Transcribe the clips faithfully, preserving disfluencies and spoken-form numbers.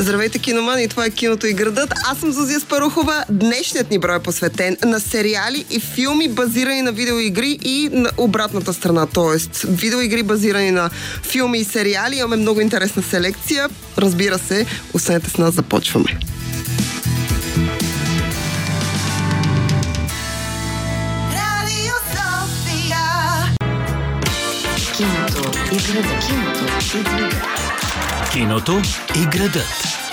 Здравейте, киномани! Това е Киното и градът. Аз съм Зузия Спарухова. Днешният ни брой е посветен на сериали и филми, базирани на видеоигри и на обратната страна. Тоест, видеоигри базирани на филми и сериали. Имаме много интересна селекция. Разбира се, останете с нас, започваме. Киното и градът. Киното и градът. Киното и градът.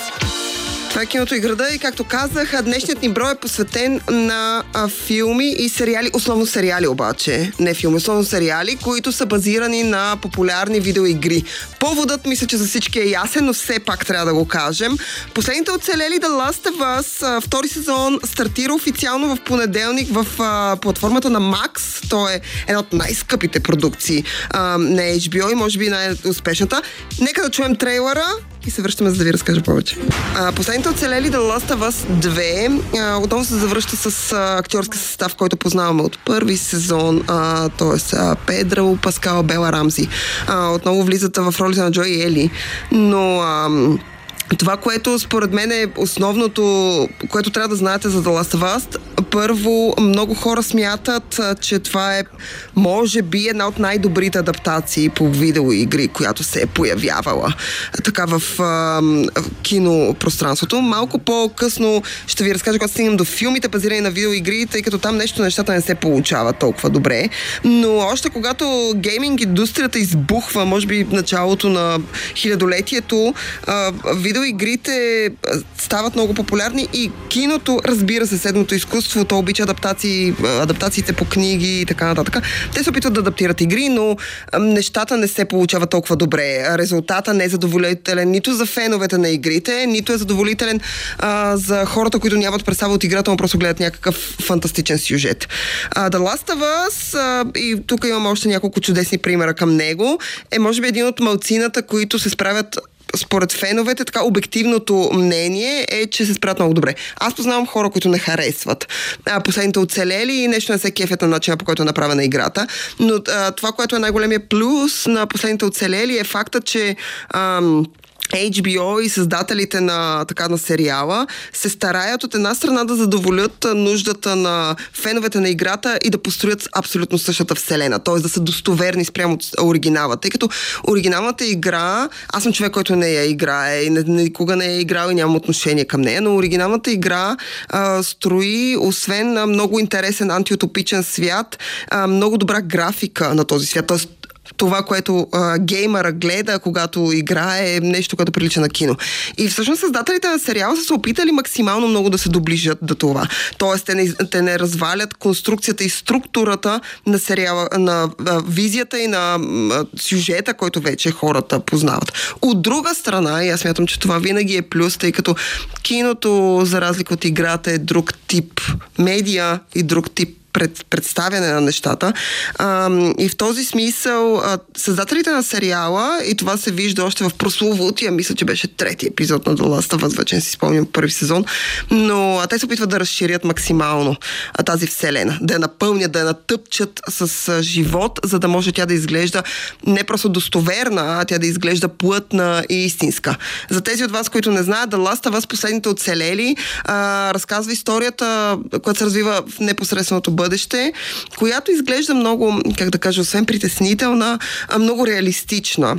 Това е Киното и града и, както казах, днешният ни брой е посветен на а, филми и сериали, основно сериали обаче, не филми, основно сериали, които са базирани на популярни видеоигри. Поводът, мисля, че за всички е ясен, но все пак трябва да го кажем. Последните оцелели The Last of Us, а, втори сезон, стартира официално в понеделник в а, платформата на Max. То е една от най-скъпите продукции а, на Ейч Би О и може би най-успешната. Нека да чуем трейлера и се връщаме, за да ви разкажа повече. А, последните оцелели The Last of Us две а, отново се завръща с а, актьорски състав, който познаваме от първи сезон, а, т.е. Педро Паскал, Бела Рамзи. А, отново влизат в ролите на Джой и Ели. Но а, това, което според мен е основното, което трябва да знаете за The Last of Us, първо, много хора смятат, че това е, може би, една от най-добрите адаптации по видеоигри, която се е появявала така в а, кинопространството. Малко по-късно ще ви разкажа, когато стигнем до филмите, базирани на видеоигри, тъй като там нещо нещата не се получават толкова добре. Но още когато гейминг индустрията избухва, може би в началото на хилядолетието, а, видеоигрите стават много популярни и киното, разбира се, седмото изкуство, то обича адаптации, адаптациите по книги и така нататък. Те се опитват да адаптират игри, но нещата не се получават толкова добре. Резултата не е задоволителен нито за феновете на игрите, нито е задоволителен а, за хората, които нямат представа от играта, но просто гледат някакъв фантастичен сюжет. А, The Last of Us, а, и тук имам още няколко чудесни примера към него, е може би един от малцината, които се справят според феновете, така обективното мнение е, че се справят много добре. Аз познавам хора, които не харесват а, последните оцелели и нещо не се кефят на начина, по който е направена играта. Но а, това, което е най-големия плюс на последните оцелели е факта, че ам, Ейч Би О и създателите на, така, на сериала се стараят от една страна да задоволят нуждата на феновете на играта и да построят абсолютно същата вселена, т.е. да са достоверни спрямо от оригинала. Тъй като оригиналната игра, аз съм човек, който не я играе и никога не я играл и нямам отношение към нея, но оригиналната игра а, строи, освен на много интересен антиутопичен свят, а, много добра графика на този свят, т.е. това, което а, геймъра гледа, когато играе, е нещо, което прилича на кино. И всъщност създателите на сериала са се опитали максимално много да се доближат до това. Тоест, те не, те не развалят конструкцията и структурата на сериала, на а, визията и на а, сюжета, който вече хората познават. От друга страна, и аз смятам, че това винаги е плюс, тъй като киното, за разлика от играта, е друг тип медия и друг тип Пред, представяне на нещата. А, и в този смисъл а, създателите на сериала, и това се вижда още в прословутия, мисля, че беше трети епизод на The Last of Us, вече не си спомням първи сезон, но а, те се опитват да разширят максимално а, тази вселена, да я напълнят, да я натъпчат с а, живот, за да може тя да изглежда не просто достоверна, а тя да изглежда плътна и истинска. За тези от вас, които не знаят, The Last of Us, последните оцелели, а, разказва историята, която се развива в непосредственото бъдеще, която изглежда много, как да кажа, освен притеснителна, много реалистична.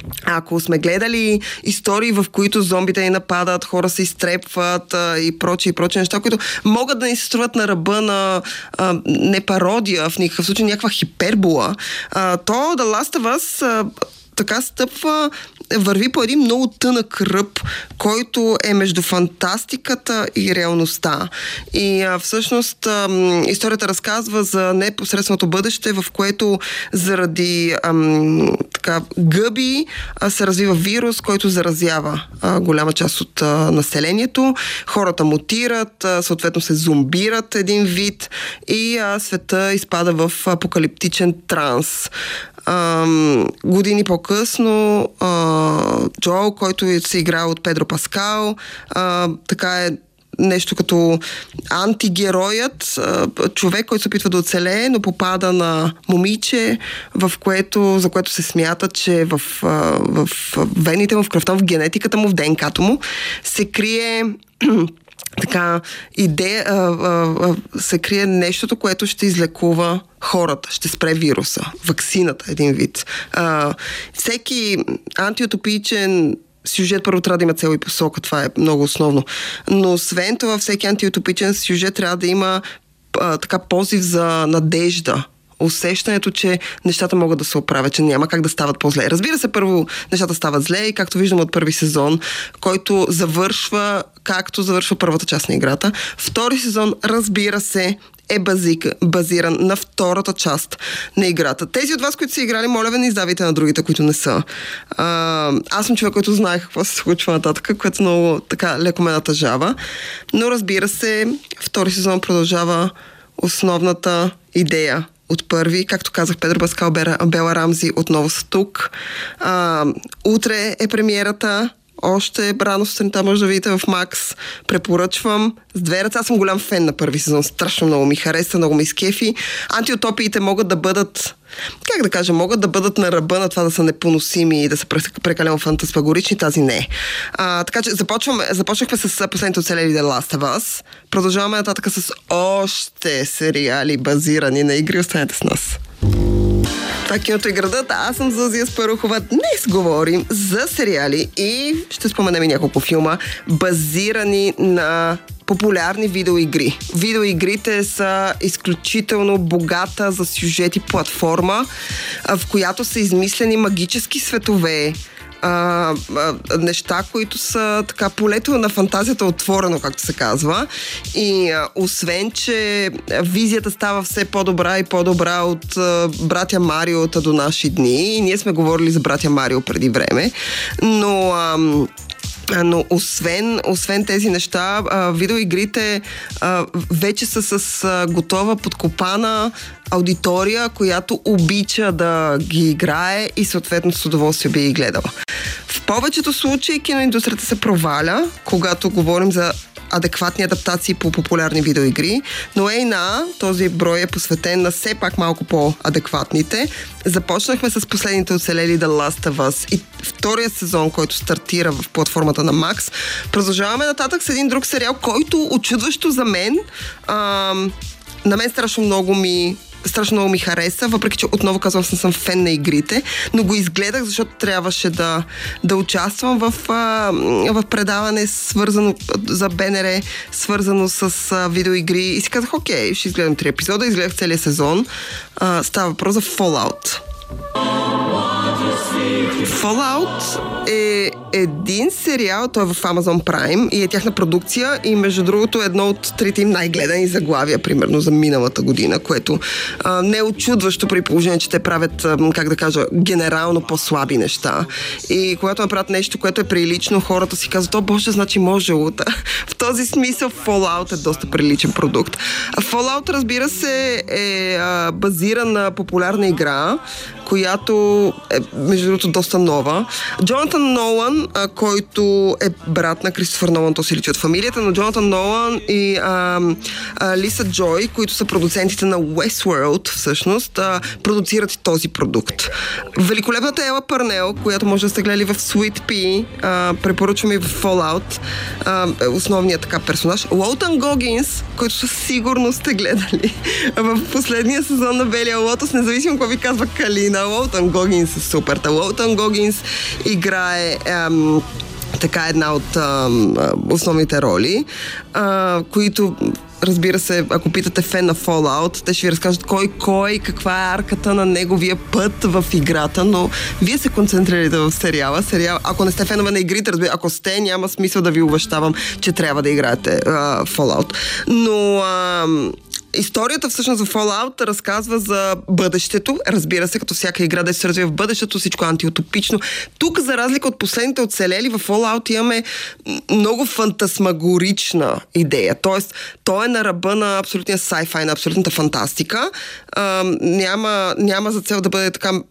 Ако сме гледали истории, в които зомбите ни нападат, хора се изтрепват а, и прочие и прочие неща, които могат да ни се струват на ръба на а, не пародия, в никакъв случай някаква хипербола, а, то The Last of Us а, така стъпва, върви по един много тънък ръб, който е между фантастиката и реалността. И а, всъщност а, историята разказва за непосредственото бъдеще, в което заради ам, така, гъби а, се развива вирус, който заразява а, голяма част от а, населението. Хората мутират, а, съответно се зомбират един вид и а, света изпада в апокалиптичен транс. Uh, години по-късно uh, Джоел, който се играе от Педро Паскал, uh, така е нещо като антигероят, а, човек, който се опитва да оцелее, но попада на момиче, в което, за което се смята, че в, а, в вените му, в кръвта му, в генетиката му, в ДНК-то му се крие така идея, а, а, а, се крие нещото, което ще излекува хората, ще спре вируса. Ваксината, един вид. А, всеки антиутопичен сюжет първо трябва да има цел и посока, това е много основно. Но освен това, всеки антиутопичен сюжет трябва да има а, така позив за надежда. Усещането, че нещата могат да се оправят, че няма как да стават по-зле. Разбира се, първо нещата стават зле и както виждам от първи сезон, който завършва както завършва първата част на играта. Втори сезон, разбира се, е базик, базиран на втората част на играта. Тези от вас, които са играли, моля ви, не издавайте на другите, които не са. А, аз съм човек, който знае какво се случва нататък, което много така леко ме натъжава. Но разбира се, втори сезон продължава основната идея от първи. Както казах, Педро Паскал, Бела Рамзи отново са тук. А, утре е премиерата. Още рано сутринта може да видите в Макс. Препоръчвам с две ръце. Аз съм голям фен на първи сезон. Страшно много ми хареса, много ми изкефи. Антиутопиите могат да бъдат, как да кажа, могат да бъдат на ръба на това да са непоносими и да са прекалено фантасмагорични. Тази не. А, така че започваме, започнахме с последните оцелели The Last of Us. Продължаваме нататък с още сериали базирани на игри. Останете с нас. Това е Киното и градът. Аз съм Зузия Спарухова. Днес говорим за сериали и ще споменем и няколко филма, базирани на популярни видеоигри. Видеоигрите са изключително богата за сюжети платформа, в която са измислени магически светове, А, а, неща, които са така полето на фантазията отворено, както се казва. И а, освен, че визията става все по-добра и по-добра от а, братя Мариота до наши дни. И ние сме говорили за братя Марио преди време. Но... А, Но освен, освен тези неща, а, видеоигрите а, вече са с а, готова, подкопана аудитория, която обича да ги играе и съответно с удоволствие би ги гледала. В повечето случаи киноиндустрията се проваля, когато говорим за адекватни адаптации по популярни видеоигри, но ей на този брой е посветен на все пак малко по-адекватните. Започнахме с последните оцелели The Last of Us и втория сезон, който стартира в платформата на Max. Продължаваме нататък с един друг сериал, който очудващо за мен а, на мен страшно много ми страшно много ми хареса, въпреки че отново казвам, съм, съм фен на игрите, но го изгледах, защото трябваше да, да участвам в, а, в предаване свързано за БНР, свързано с а, видеоигри и си казах, окей, ще изгледам три епизода, изгледах целия сезон. А, става въпрос за Fallout. Fallout е един сериал, той е в Amazon Prime и е тяхна продукция и между другото едно от трите им най-гледани заглавия, примерно за миналата година, което а, не е очудващо при положение, че те правят, а, как да кажа, генерално по-слаби неща. И когато направят нещо, което е прилично, хората си казват, о боже, значи може лута. В този смисъл Fallout е доста приличен продукт. А Fallout, разбира се, е а, базиран на популярна игра, която е, между другото, доста нова. Джонатан Нолан, а, който е брат на Кристофър Нолан, то се личи от фамилията, но Джонатан Нолан и а, а, Лиса Джой, които са продуцентите на Westworld, всъщност, а, продуцират този продукт. Великолепната Ела Парнел, която може да сте гледали в Sweet Pea, а, препоръчвам и в Fallout, а, основният така персонаж. Лоутън Гогинс, който със сигурност сте гледали в последния сезон на Белия лотос, независимо какво ви казва Калина. Лоутън Гогинс е супер. Лоутън Гогинс играе ам, така една от ам, основните роли, а, които, разбира се, ако питате фен на Fallout, те ще ви разкажат кой кой, каква е арката на неговия път в играта, но вие се концентрирате в сериала. Сериал, ако не сте фенове на игрите, разбира, ако сте, няма смисъл да ви увещавам, че трябва да играете а, Fallout. Но ам, историята всъщност за Fallout разказва за бъдещето. Разбира се, като всяка игра да се развива в бъдещето, всичко антиутопично. Тук, за разлика от последните оцелели, в Fallout имаме много фантасмагорична идея. Тоест, той е на ръба на абсолютния sci-fi, на абсолютната фантастика. А, няма, няма за цел да бъде така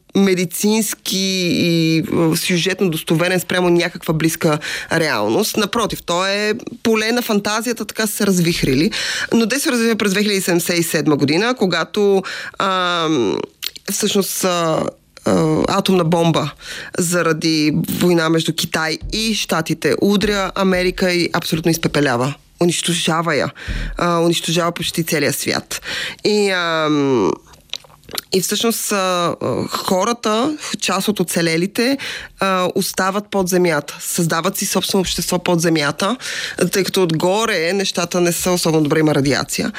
медицински и сюжетно достоверен спрямо някаква близка реалност. Напротив, то е поле на фантазията, така са се развихрили. Но те се развива през две хиляди седемдесет и седма година, когато а, всъщност а, а, атомна бомба заради война между Китай и Щатите удря Америка и абсолютно изпепелява. Унищожава я. А, унищожава почти целия свят. И а, И всъщност а, хората, част от оцелелите, а, остават под земята. Създават си собствено общество под земята, тъй като отгоре нещата не са особено добре, има радиация.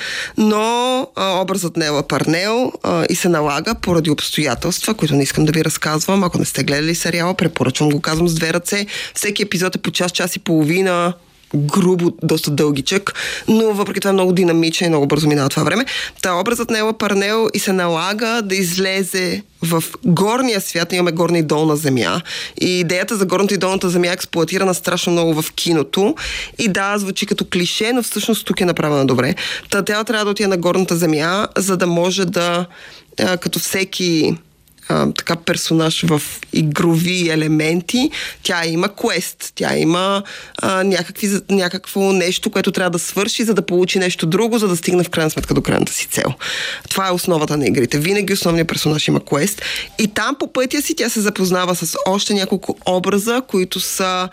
Но а, образът Нела Парнел а, и се налага поради обстоятелства, които не искам да ви разказвам. Ако не сте гледали сериала, препоръчвам го, казвам с две ръце. Всеки епизод е по час, час и половина, грубо, доста дългичък, но въпреки това е много динамичен и много бързо минава това време. Та образът Нела Парнел и се налага да излезе в горния свят. Имаме горна и долна земя. И идеята за горната и долната земя е експлоатирана страшно много в киното. И да, звучи като клише, но всъщност тук е направена добре. Та тя трябва да отиде на горната земя, за да може да, като всеки Uh, така персонаж в игрови елементи, тя има квест, тя има uh, някакви, някакво нещо, което трябва да свърши, за да получи нещо друго, за да стигне в крайна сметка до крайната си цел. Това е основата на игрите. Винаги основният персонаж има квест и там по пътя си тя се запознава с още няколко образа, които са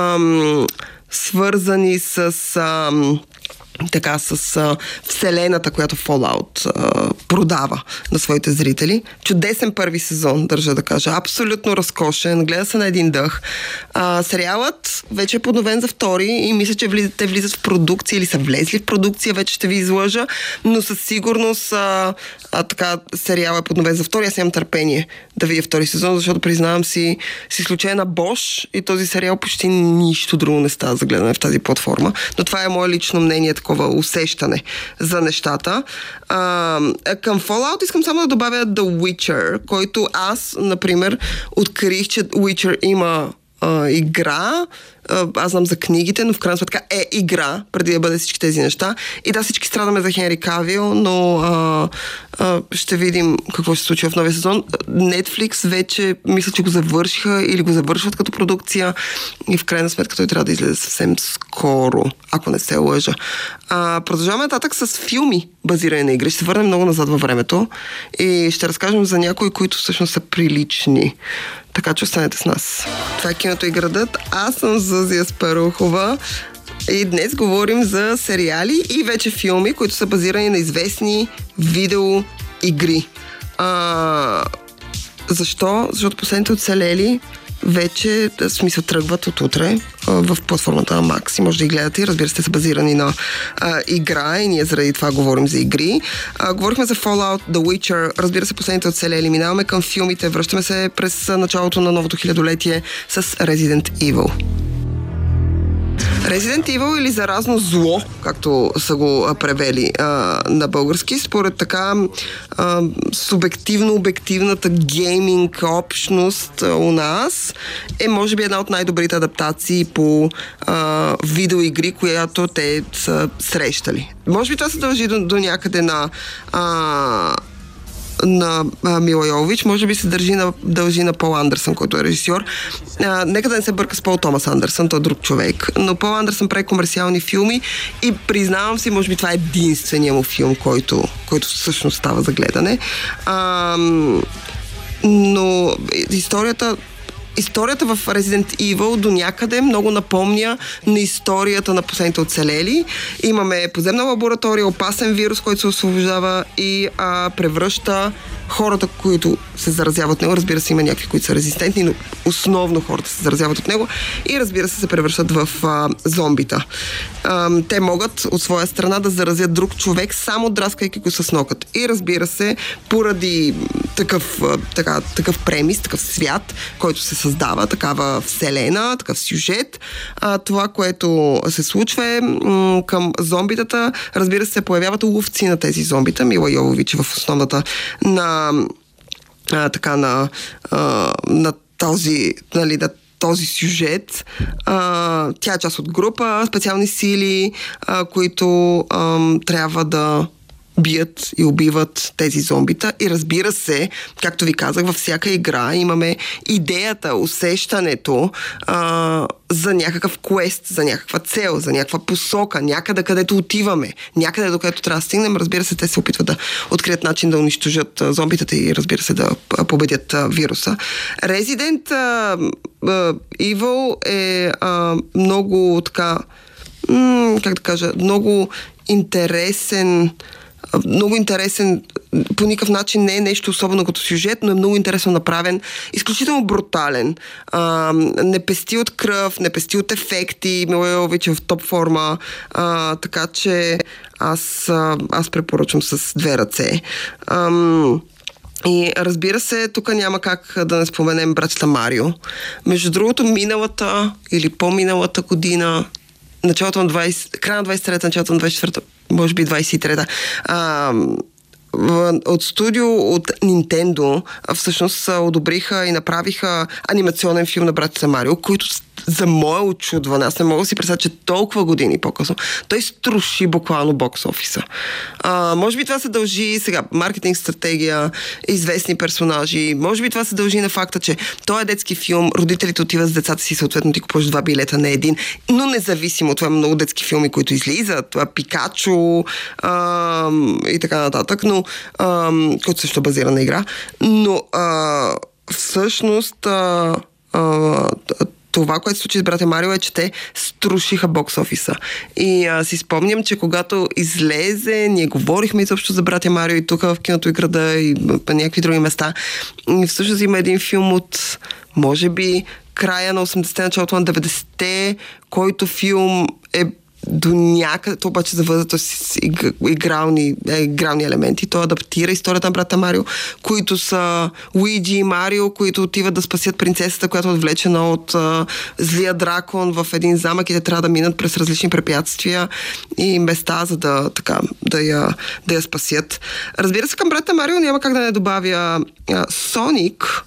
ам, свързани с ам, така с а, вселената, която Fallout а, продава на своите зрители. Чудесен първи сезон, държа да кажа. Абсолютно разкошен. Гледа се на един дъх. А, сериалът вече е подновен за втори и мисля, че влизат, те влизат в продукция или са влезли в продукция, вече ще ви излъжа, но със сигурност а, а, така сериалът е подновен за втори. Аз нямам търпение да видя втори сезон, защото признавам си, с изключение на Бош и този сериал почти нищо друго не става за гледане в тази платформа. Но това е мое лично мнение, такова усещане за нещата. А, към Fallout искам само да добавя The Witcher, който аз, например, открих, че Witcher има а, игра. Аз знам за книгите, но в крайна сметка е игра, преди да бъде всички тези неща. И да, всички страдаме за Хенри Кавил, но а, а, ще видим какво ще се случи в новия сезон. Netflix вече, мисля, че го завършиха или го завършват като продукция и в крайна сметка той трябва да излезе съвсем скоро, ако не се лъжа. А, продължаваме нататък с филми, базирани на игри. Ще се върнем много назад във времето и ще разкажем за някои, които всъщност са прилични. Така че останете с нас. Това е Киното и градът. Аз съм Зузия Спарухова и днес говорим за сериали и вече филми, които са базирани на известни видеоигри. А, защо? Защото последните оцелели вече, в смисъл, тръгват от утре а, в платформата на Max и може да ги гледате. Разбира се, са базирани на а, игра и ние заради това говорим за игри. А, говорихме за Fallout, The Witcher, разбира се, последните оцелели. Минаваме към филмите, връщаме се през началото на новото хилядолетие с Resident Evil. Resident Evil или заразно зло, както са го превели а, на български, според така а, субективно-обективната гейминг общност а, у нас, е може би една от най-добрите адаптации по а, видеоигри, която те са срещали. Може би това се дължи до, до някъде на а, на а, Мила Йовович, може би се държи на, дължи на Пол Андерсън, който е режисьор. А, нека да не се бърка с Пол Томас Андерсън, той е друг човек, но Пол Андерсън прави комерциални филми и признавам си, може би това е единствения му филм, който, който всъщност става за гледане. А, но историята Историята в Resident Evil до някъде много напомня на историята на последните оцелели. Имаме подземна лаборатория, опасен вирус, който се освобождава и а, превръща хората, които се заразяват от него. Разбира се, има някакви, които са резистентни, но основно хората се заразяват от него и разбира се, се превръщат в а, зомбита. А, те могат от своя страна да заразят друг човек, само драскайки го с нокът. И разбира се, поради такъв, така, такъв премис, такъв свят, който се създава, такава вселена, такъв сюжет, а, това, което се случва е м- към зомбитата, разбира се, се появяват ловци на тези зомбита. Мила Йовович в основната на а, така на, а, на този, нали, да този сюжет. А, тя е част от група, специални сили, а, които а, трябва да бият и убиват тези зомбита. И разбира се, както ви казах, във всяка игра имаме идеята, усещането а, за някакъв квест, за някаква цел, за някаква посока, някъде където отиваме, някъде до където трябва да стигнем. Разбира се, те се опитват да открият начин да унищожат зомбитата и разбира се да победят а, вируса. Resident а, а, Evil е а, много така, м- как да кажа, много интересен много интересен, по никакъв начин не е нещо особено като сюжет, но е много интересно направен, изключително брутален, а, не пести от кръв, не пести от ефекти, Мила Йовович е в топ форма, а, така че аз, аз препоръчвам с две ръце. Ам... И разбира се, тук няма как да не споменем братята Марио. Между другото, миналата или по-миналата година, началото на двайсет, края на двайсет и трета, началото на двайсет и четвърта, може би двайсет и трета, а, от студио от Nintendo всъщност одобриха и направиха анимационен филм на братята Марио, който за мое очудване, аз не мога да си представя, че толкова години по-късно той струши буквално бокс офиса. А, може би това се дължи сега маркетинг стратегия, известни персонажи, може би това се дължи на факта, че той е детски филм, родителите отиват с децата си, съответно ти купуваш два билета на един, но независимо, това е много детски филми, които излизат, това е Пикачо а, и така нататък, но а, който също е базиран на игра, но а, всъщност а, а, това, което се случи с братя Марио е, че те струшиха бокс офиса. И а, си спомням, че когато излезе, ние говорихме изобщо за братя Марио и тук в киното и града и по някакви други места. И всъщност има един филм от, може би, края на осемдесетте, началото на деветдесетте, който филм е до някъде, то обаче завързато с игрални, игрални елементи. Той адаптира историята на брата Марио, които са Луиджи и Марио, които отиват да спасят принцесата, която е отвлечена от а, злия дракон в един замък и те трябва да минат през различни препятствия и места, за да, така, да, я, да я спасят. Разбира се, към брата Марио няма как да не добавя а, Соник.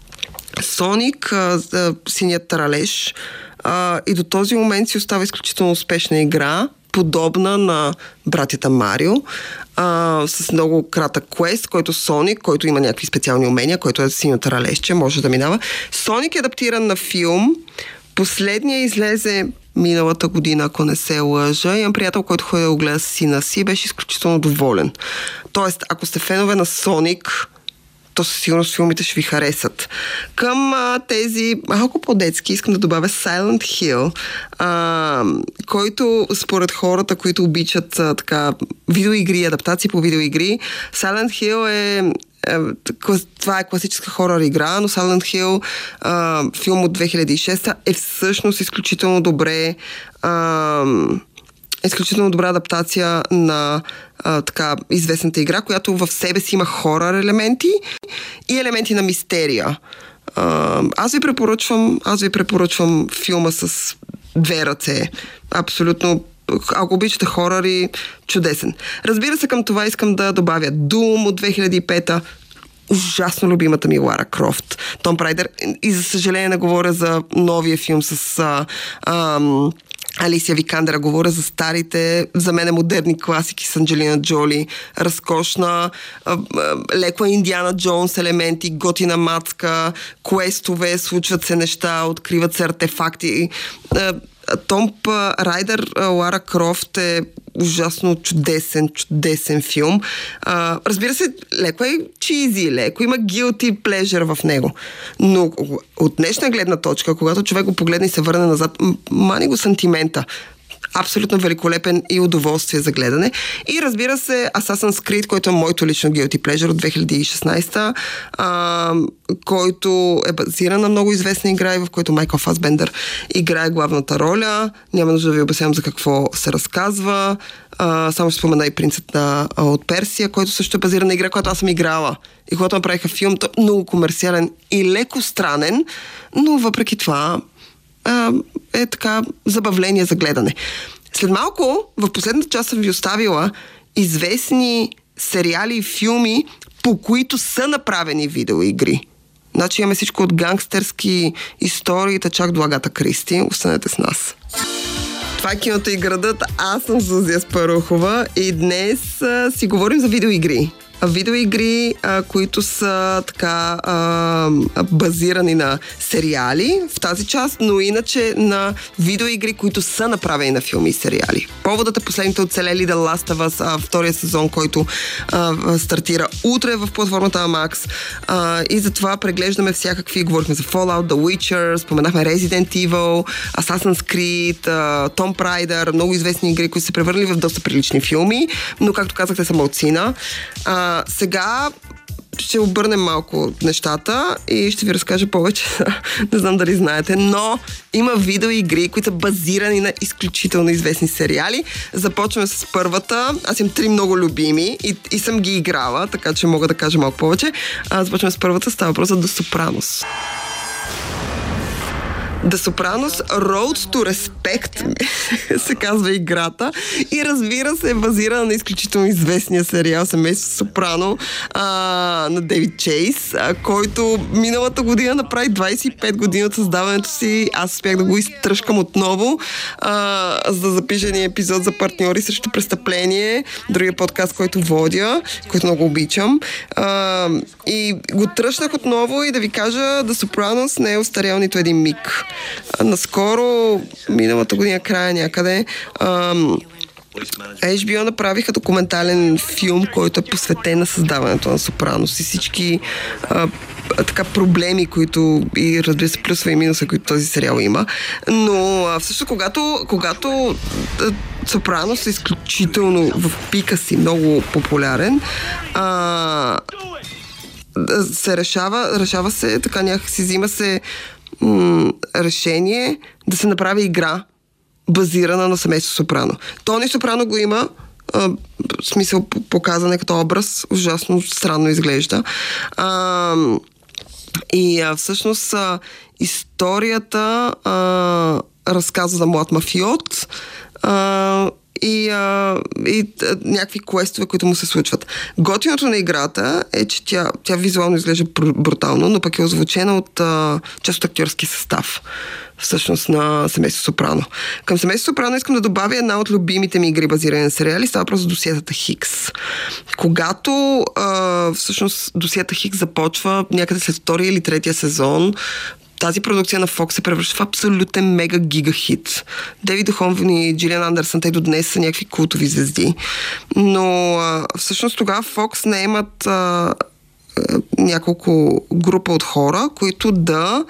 Соник, а, а, синият таралеж, Uh, и до този момент си остава изключително успешна игра, подобна на братята Марио, uh, с много кратък квест, който Соник, който има някакви специални умения, който е синьото таралежче, може да минава. Соник е адаптиран на филм. Последния излезе миналата година, ако не се лъжа. Имам приятел, който ходи да го гледа с сина си, беше изключително доволен. Тоест, ако сте фенове на Соник, то със сигурност филмите ще ви харесат. Към а, тези малко по-детски искам да добавя Silent Hill, а, който според хората, които обичат а, така видеоигри, адаптации по видеоигри, Silent Hill е, е това е класическа хорър игра, но Silent Hill, а, филм от две хиляди и шеста, е всъщност изключително добре а, изключително добра адаптация на а, така известната игра, която в себе си има хорър елементи и елементи на мистерия. А, аз ви препоръчвам, аз ви препоръчвам филма с две ръце. Абсолютно, ако обичате хоръри, чудесен. Разбира се, към това искам да добавя Doom от две хиляди и пета. Ужасно любимата ми Лара Крофт, Том Райдер. И за съжаление не говоря за новия филм с а, а, Алисия Викандера, говоря за старите, за мен модерни класики с Анджелина Джоли, разкошна, а, а, леко Индиана Джонс елементи, готина мацка, квестове, случват се неща, откриват се артефакти. А, Том Райдер, Лара Крофт е ужасно чудесен, чудесен филм. А, разбира се, леко е чизи, леко има guilty pleasure в него. Но от днешна гледна точка, когато човек го погледне и се върне назад, мани го сантимента. Абсолютно великолепен и удоволствие за гледане. И разбира се, Assassin's Creed, който е моето лично guilty pleasure от две хиляди и шестнадесета, а, който е базиран на много известна игра, в който Майкъл Фасбендър играе главната роля. Няма нужда да ви обяснявам за какво се разказва. А, само ще спомена и Принцът на, а, от Персия, който също е базиран на игра, която аз съм играла. И когато направиха филм, то много комерциален и леко странен, но въпреки това е така забавление за гледане. След малко, в последната част съм ви оставила известни сериали и филми, по които са направени видеоигри. Значи имаме всичко от гангстерски истории, чак до Агата Кристи. Останете с нас. Това е Киното и градът. Аз съм Зузия Спарухова и днес а, си говорим за видеоигри. Видеоигри, а, които са така а, базирани на сериали в тази част, но иначе на видеоигри, които са направени на филми и сериали. Поводът е последните оцелели The Last of Us, а, втория сезон, който а, стартира утре в платформата Max. А, и затова преглеждаме всякакви, говорихме за Fallout, The Witcher, споменахме Resident Evil, Assassin's Creed, а, Tomb Raider, много известни игри, които се превърнали в доста прилични филми, но както казах, те са малцина. А, сега ще обърнем малко нещата и ще ви разкажа повече. Не знам дали знаете, но има видеоигри, които са базирани на изключително известни сериали. Започваме с първата. Аз имам три много любими и, и съм ги играла, така че мога да кажа малко повече. А, започваме с първата. Става въпрос за The Sopranos. The Sopranos Road to Respect се казва играта и разбира се е базирана на изключително известния сериал Семейство Сопрано а, на Дейвид Чейз, а, който миналата година направи двайсет и пет години от създаването си. Аз успях да го изтръжкам отново, а, за да запиша един епизод за партньори срещу престъпление, другия подкаст, който водя, който много обичам. А, и го тръщнах отново и да ви кажа, The Sopranos не е остарял нито един миг. Наскоро, миналата година края някъде, ам, Ейч Би О направиха документален филм, който е посветен на създаването на Сопранос и всички а, така проблеми, които и разбира се плюсва и минуса, които този сериал има. Но а, всъщност когато, когато Сопранос е изключително в пика си, много популярен, а, се решава, решава се, така някакси взима се м- решение да се направи игра, базирана на Семейство Сопрано. Тони Сопрано го има, а, в смисъл показане като образ, ужасно странно изглежда. А, и а, всъщност а, историята а, разказва за млад мафиот, а, и, а, и а, някакви квестове, които му се случват. Готиното на играта е, че тя, тя визуално изглежда брутално, но пък е озвучена от а, част от актьорски състав, всъщност на Семейство Сопрано. Към Семейство Сопрано искам да добавя една от любимите ми игри, базирани на сериали, става просто досиетата Хикс. Когато а, всъщност досиета Хикс започва някъде след втория или третия сезон, тази продукция на Fox се превръща в абсолютен мега гига хит. Дейвид Духовни и Джилиан Андерсън, те до днес са някакви култови звезди. Но а, всъщност тогава Fox не имат а, а, няколко група от хора, които да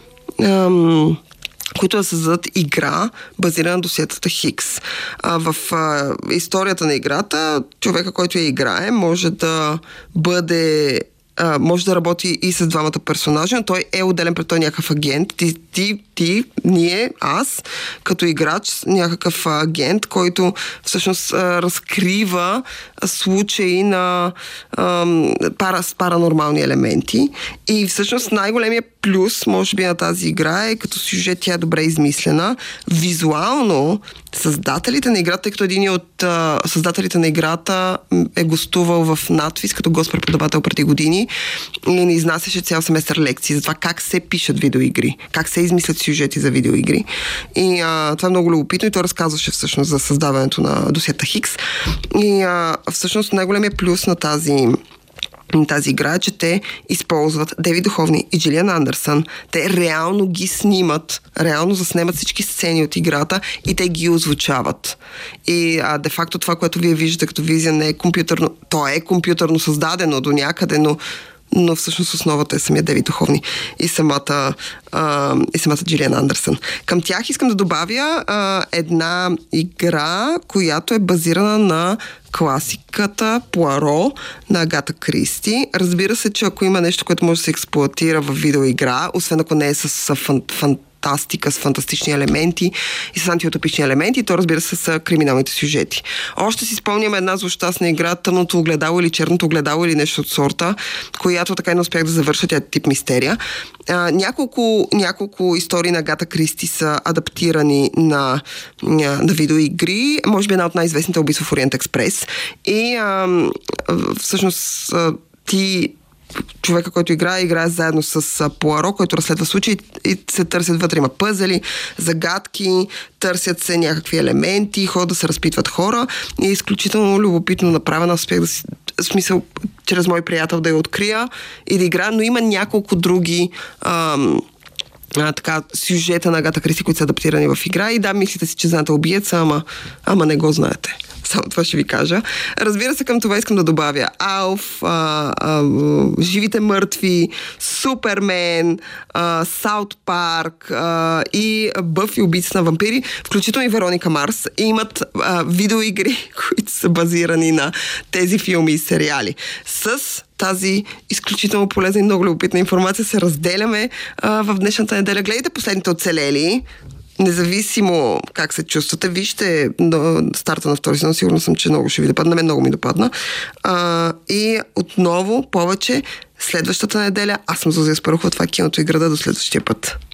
ам, които да създадат игра, базирана на досиетата Хикс. А, в а, историята на играта, човека, който я играе, може да бъде Uh, може да работи и с двамата персонажи, но той е отделен пред той някакъв агент. Ти, ти, ти, ние, аз, като играч, някакъв агент, който всъщност uh, разкрива случаи на uh, пара, паранормални елементи. И всъщност най-големия плюс, може би, на тази игра е, като сюжет тя е добре измислена. Визуално, създателите на играта, тъй като един от uh, създателите на играта е гостувал в надвис като гост-преподавател преди години и ни изнасяше цял семестър лекции за това как се пишат видеоигри, как се измислят сюжети за видеоигри. И а, това е много любопитно и той разказваше всъщност за създаването на досиета Хикс. И а, всъщност най-големия плюс на тази тази игра е, че те използват Дейвид Духовни и Джилиан Андерсън. Те реално ги снимат, реално заснемат всички сцени от играта и те ги озвучават. И а, де-факто това, което вие виждате като визия, не е компютърно, то е компютърно създадено до някъде, но но всъщност основата е самия Дейвид Духовни и самата, а, и самата Джилиан Андерсън. Към тях искам да добавя а, една игра, която е базирана на класиката Пуаро на Агата Кристи. Разбира се, че ако има нещо, което може да се експлоатира в видеоигра, освен ако не е с фан, фан, фантастика, с фантастични елементи и с антиутопични елементи, то разбира се са криминалните сюжети. Още си спомням една злощастна игра, Тъмното огледало или Черното огледало или нещо от сорта, която така и не успях да завърша, тя е тип мистерия. А, няколко, няколко истории на Агата Кристи са адаптирани на, на, на видеоигри. Може би една от най-известните Убийство в Ориент Експрес. И а, всъщност ти човека, който играе, играе заедно с Пуаро, който разследва случаи и се търсят вътре. Има пъзели, загадки, търсят се някакви елементи, ходят да се разпитват хора и е изключително любопитно направена. Успех да си, в смисъл, чрез мой приятел да я открия и да играя, но има няколко други ам, а, така, сюжета на Агата Кристи, които са адаптирани в игра и да, мислите си, че знаете убиеца, ама, ама не го знаете. Само това ще ви кажа. Разбира се, към това искам да добавя Алф, а, а, Живите мъртви, Супермен, а, Саут Парк а, и Бъфи убийцата на вампири, включително и Вероника Марс, и имат а, видеоигри, които са базирани на тези филми и сериали. С тази изключително полезна и много любопитна информация се разделяме а, в днешната неделя. Гледайте Последните оцелели. Независимо как се чувствате, вижте старта на втори сезон, сигурно съм, че много ще ви допадна, на мен много ми допадна. А, и отново повече следващата неделя. Аз съм Зузия Спарухова, това е Киното и града, до следващия път.